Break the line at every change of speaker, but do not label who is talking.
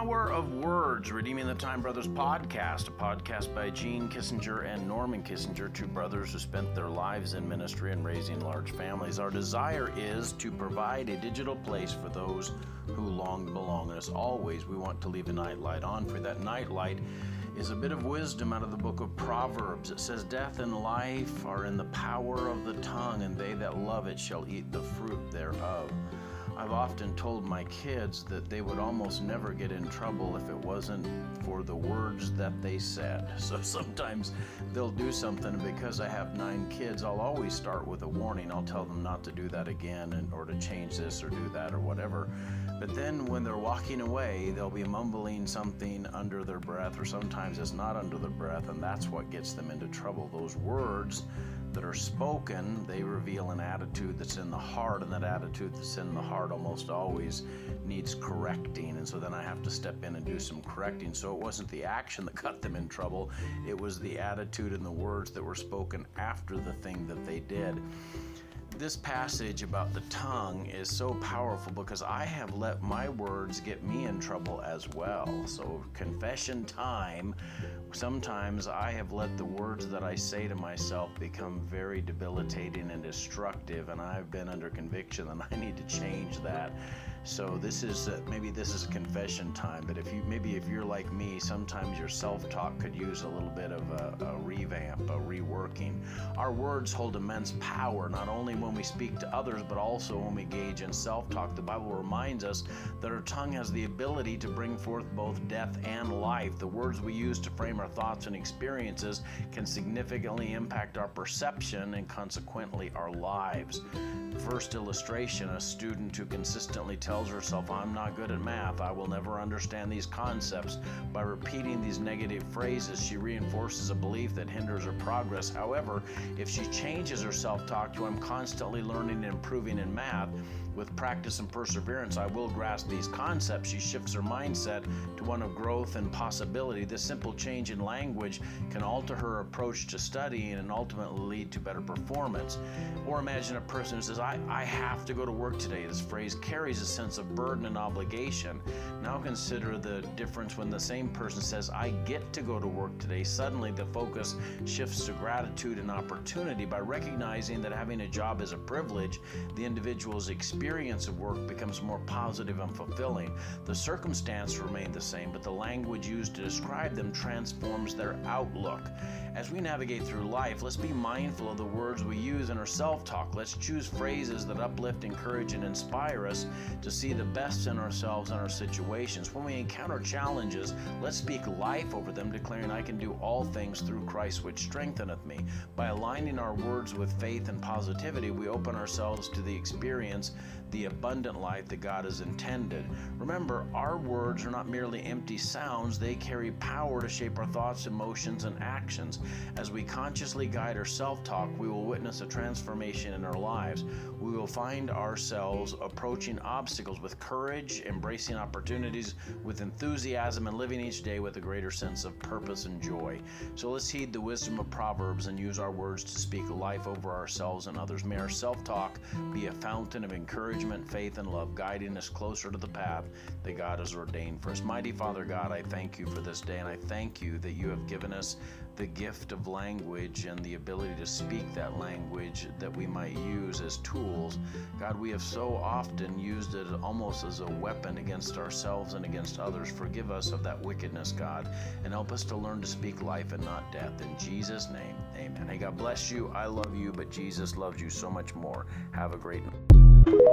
Power of Words, Redeeming the Time Brothers podcast, a podcast by Gene Kissinger and Norman Kissinger, two brothers who spent their lives in ministry and raising large families. Our desire is to provide a digital place for those who long to belong. And as always, we want to leave a nightlight on for you. That nightlight is a bit of wisdom out of the book of Proverbs. It says, "Death and life are in the power of the tongue, and they that love it shall eat the fruit thereof." I've often told my kids that they would almost never get in trouble if it wasn't for the words that they said. So sometimes they'll do something, and because I have 9 kids, I'll always start with a warning. I'll tell them not to do that again or to change this or do that or whatever. But then when they're walking away, they'll be mumbling something under their breath, or sometimes it's not under their breath, and that's what gets them into trouble. Those words that are spoken, they reveal an attitude that's in the heart, and that attitude that's in the heart almost always needs correcting, and so then I have to step in and do some correcting. So it wasn't the action that got them in trouble, it was the attitude and the words that were spoken after the thing that they did. This passage about the tongue is so powerful because I have let my words get me in trouble as well. So confession time, sometimes I have let the words that I say to myself become very debilitating and destructive, and I've been under conviction and I need to change that. So maybe this is a confession time, but if you're like me, sometimes your self-talk could use a little bit of a revamp, a reworking. Our words hold immense power, not only when we speak to others, but also when we engage in self-talk. The Bible reminds us that our tongue has the ability to bring forth both death and life. The words we use to frame our thoughts and experiences can significantly impact our perception and consequently our lives. First illustration, a student who consistently tells herself, "I'm not good at math, I will never understand these concepts." By repeating these negative phrases, she reinforces a belief that hinders her progress. However, if she changes her self-talk to, "I'm constantly learning and improving in math. With practice and perseverance, I will grasp these concepts," she shifts her mindset to one of growth and possibility. This simple change in language can alter her approach to studying and ultimately lead to better performance. Or imagine a person who says, I have to go to work today. This phrase carries a sense of burden and obligation. Now consider the difference when the same person says, "I get to go to work today." Suddenly the focus shifts to gratitude and opportunity. By recognizing that having a job is a privilege, the individual's experience of work becomes more positive and fulfilling. The circumstances remain the same, but the language used to describe them transforms their outlook. As we navigate through life, let's be mindful of the words we use in our self-talk. Let's choose phrases that uplift, encourage, and inspire us to see the best in ourselves and our situations. When we encounter challenges, let's speak life over them, declaring, "I can do all things through Christ which strengtheneth me." By aligning our words with faith and positivity, we open ourselves to the experience the abundant life that God has intended. Remember, our words are not merely empty sounds, they carry power to shape our thoughts, emotions, and actions. As we consciously guide our self-talk, we will witness a transformation in our lives. We will find ourselves approaching obstacles with courage, embracing opportunities with enthusiasm, and living each day with a greater sense of purpose and joy. So let's heed the wisdom of Proverbs and use our words to speak life over ourselves and others. May our self-talk be a fountain of encouragement, faith, and love, guiding us closer to the path that God has ordained for us. Mighty Father God, I thank you for this day, and I thank you that you have given us the gift of language and the ability to speak that language that we might use as tools. God, we have so often used it almost as a weapon against ourselves and against others. Forgive us of that wickedness, God, and help us to learn to speak life and not death. In Jesus' name, amen. Hey, God bless you. I love you, but Jesus loves you so much more. Have a great night.